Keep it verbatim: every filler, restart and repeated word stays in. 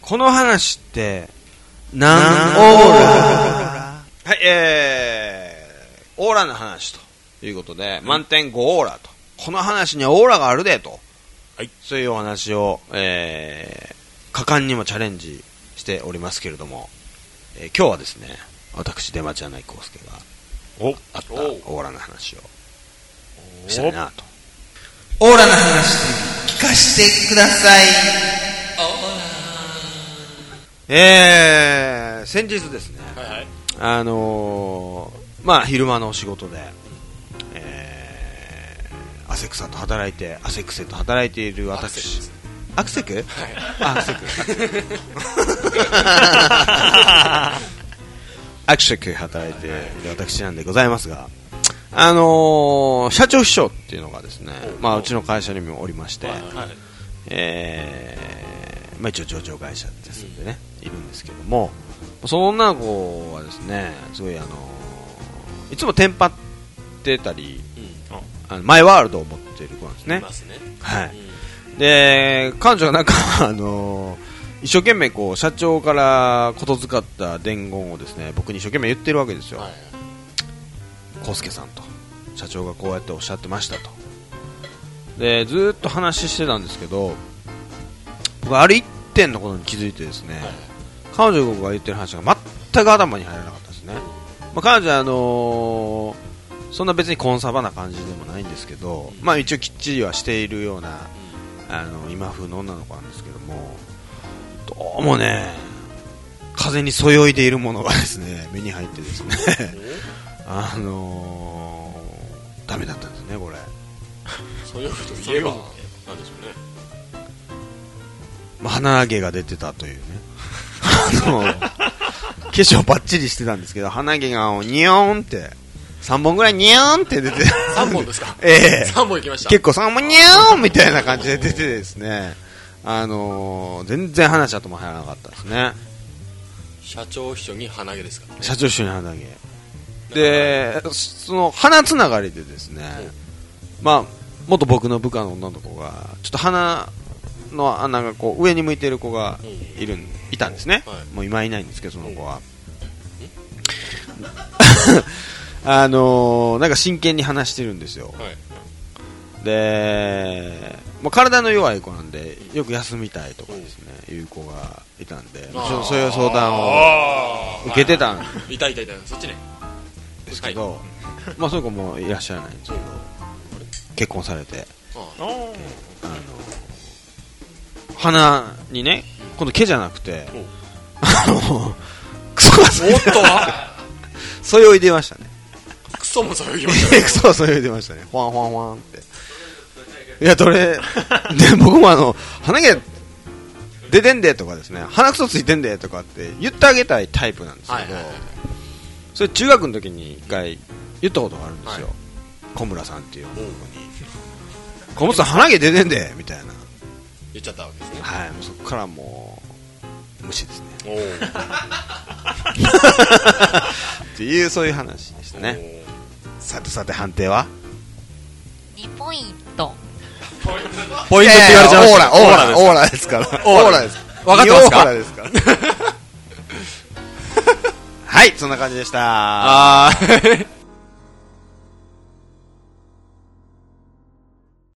この話って何オーラ。はい、えー、オーラの話ということで、満点ごオーラと。この話にはオーラがあるでと。はい。そういうお話を、えー、果敢にもチャレンジしておりますけれども、えー、今日はですね、私出町柳康介があったオーラの話をしたいなと。 オーラの話聞かせてください。 えー、先日ですね、 はいはい、 あのー、まあ昼間の仕事で、えー、汗臭と働いて、汗臭と働いている私、アクセク？はい、アクセク。アクセク働いている私なんでございますが、あのー、社長秘書っていうのがですね、まあうちの会社にもおりまして、はいはい、えー、まあ一応上場会社ですんでね、いるんですけども、その女の子はですね、すごいあのー、いつもテンパってたり、うん、あのマイワールドを持っている子なんですね。いますね。はい。うん、で、彼女がなんかあのー、一生懸命こう社長からことづかった伝言をですね、僕に一生懸命言ってるわけですよ。はい、康介さんと社長がこうやっておっしゃってましたと。で、ずーっと話してたんですけど、僕ある一点のことに気づいてですね、はい、彼女が言ってる話が全く頭に入らなかったですね。まあ、彼女はあのー、そんな別にコンサバな感じでもないんですけど、まあ、一応きっちりはしているようなあの今風の女の子なんですけども、どうもね、風にそよいでいるものがですね、目に入ってですねあのー、ダメだったんですね、これ。 そよぐといえばなんでしょうね。 まあ、鼻毛が出てたというねあの化粧バッチリしてたんですけど、鼻毛がニヨーンってさんぼんぐらいニヨーンって出てさんぼんですか。 ええー、 さんぼんいきました。 結構さんぼんニヨーンみたいな感じで出てですね、あのー、全然話後も入らなかったですね。 社長秘書に鼻毛ですか。 社長秘書に鼻毛で、その鼻つながりでですね、まあ元僕の部下の女の子がちょっと鼻の穴がこう上に向いてる子がいる、いたんですね、はい、もう今いないんですけど、その子はあのー、なんか真剣に話してるんですよ、はい、で、まあ、体の弱い子なんでよく休みたいとかですね、うん、いう子がいたんで、そういう相談を受けてたんいたいたいた、そっちねですけど、はい、まあそういう子もいらっしゃらないんですけど、結婚されて、ああ、えー、あの鼻にね、今度毛じゃなくて、あのクソがそよいでそよいでましたね。 クソもそよいでましたね。 クソはそよいでましたね。ほわんほわんほわんって。いや、どれで僕もあの鼻毛出てんでとかですね、鼻くそついてんでとかって言ってあげたいタイプなんですけど、はいはいはい、それ中学の時に一回言ったことがあるんですよ、はい、小村さんっていう男に、小村さん鼻毛出てんでみたいな言っちゃったわけですね。 はい、もうそこからもう無視ですね。おっていうそういう話でしたね。さてさて判定はにポイント。 ポイントって言われちゃいました。 オーラ、オーラですから。オーラです。 分かってますか？ オーラですからはい、そんな感じでした。 あー